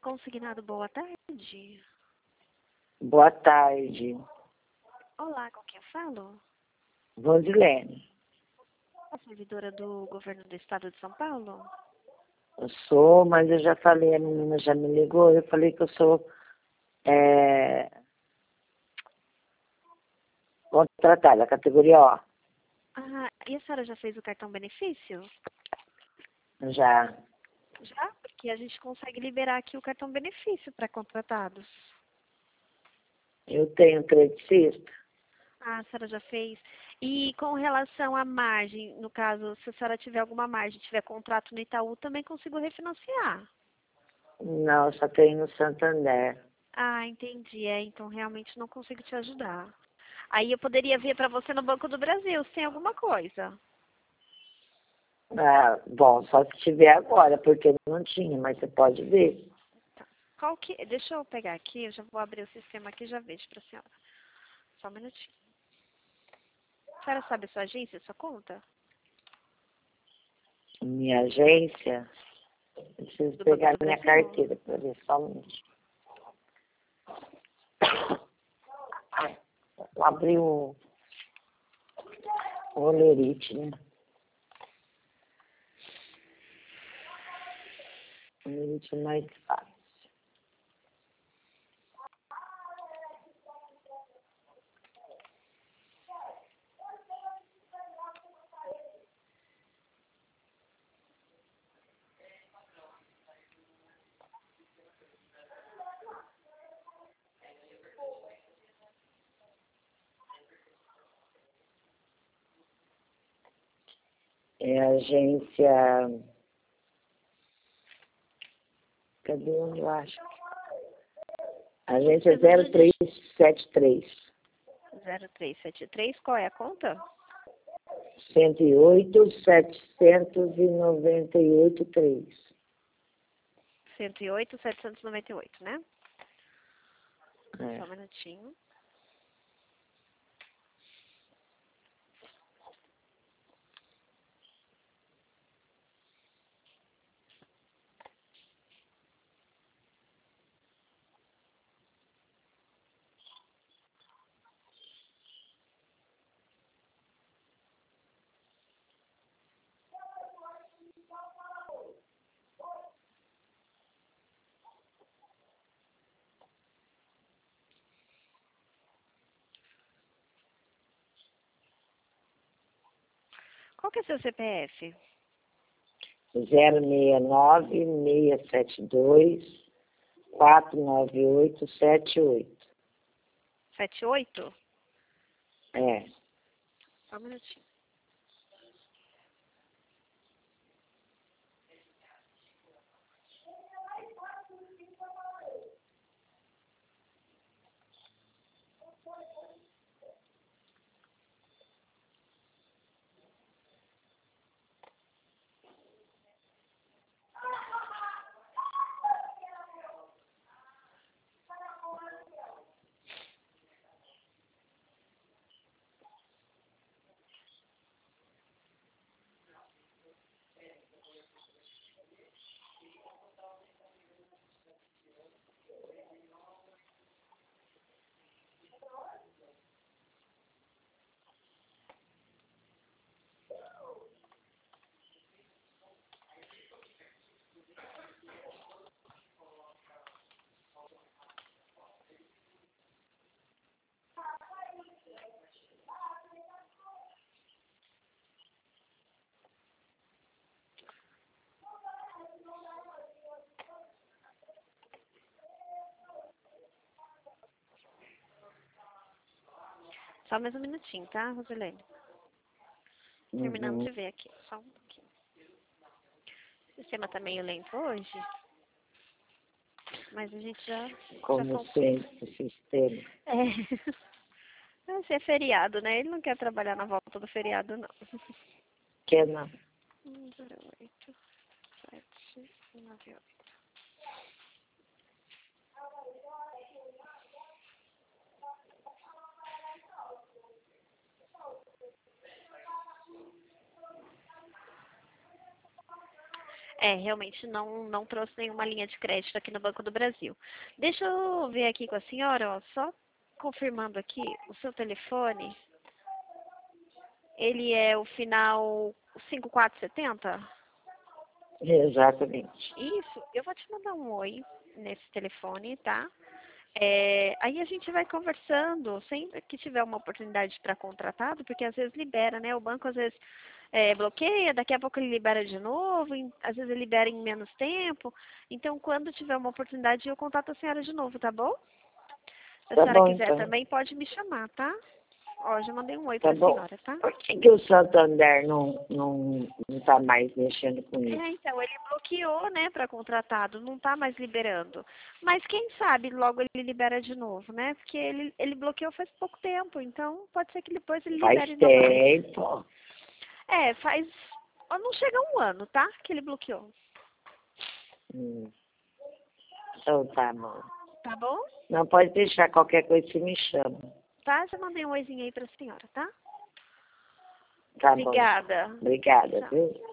Consignado, boa tarde. Boa tarde. Olá, com quem eu falo? Vandilene. A servidora do governo do estado de São Paulo? Eu sou, mas eu já falei, a menina já me ligou, eu falei que eu sou contratada, categoria O. Ah, e a senhora já fez o cartão benefício? Já. Já? Porque a gente consegue liberar aqui o cartão benefício para contratados. Eu tenho credicista. Ah, a senhora já fez. E com relação à margem, no caso, se a senhora tiver alguma margem, tiver contrato no Itaú, também consigo refinanciar. Não, só tenho no Santander. Ah, entendi. Então realmente não consigo te ajudar. Aí eu poderia vir para você no Banco do Brasil, se tem alguma coisa. Ah, bom, só se tiver agora, porque não tinha, mas você pode ver. Qual que... Deixa eu pegar aqui, eu já vou abrir o sistema aqui e já vejo para a senhora. Só um minutinho. A senhora sabe a sua agência, a sua conta? Minha agência, eu preciso Do Banco pegar do minha Brasil? carteira para ver só um minuto. Vou abrir o olerite, né? O olerite é mais fácil. É a agência... Cadê onde eu acho? Agência 0373. 0373, qual é a conta? 108, 798, 3. 108, 798, né? É. Só um minutinho. Qual que é seu CPF? 069 672 498 78. 78? É. Só um minutinho. Só mais um minutinho, tá, Rosilene? Terminando Uhum. de ver aqui. Só um pouquinho. O sistema tá meio lento hoje. Mas a gente já Como conclui. sempre, o sistema. Esse é feriado, né? Ele não quer trabalhar na volta do feriado, não. Que não. 08, 798. Realmente não trouxe nenhuma linha de crédito aqui no Banco do Brasil. Deixa eu ver aqui com a senhora, ó, só confirmando aqui o seu telefone. Ele é o final 5470? Exatamente. Isso, eu vou te mandar um oi nesse telefone, tá? Aí a gente vai conversando sempre que tiver uma oportunidade para contratado, porque às vezes libera, né? O banco às vezes bloqueia, daqui a pouco ele libera de novo, às vezes ele libera em menos tempo. Então, quando tiver uma oportunidade, eu contato a senhora de novo, tá bom? Se a Tá senhora bom, quiser então. também, pode me chamar, tá? Ó, já mandei um oi Tá para a bom. senhora, tá? Por que o Santander não tá mais mexendo com isso? Então, ele bloqueou, né, para contratado, não tá mais liberando. Mas quem sabe logo ele libera de novo, né? Porque ele bloqueou faz pouco tempo, então pode ser que depois ele Faz libere novamente. tempo. Faz. Ó, não chega a um ano, tá? Que ele bloqueou. Hum. Então tá bom. Tá bom? Não pode deixar qualquer coisa, você me chama. Tá? Já mandei um oizinho aí pra senhora, tá? Tá bom. Obrigada. Obrigada, Tchau. viu?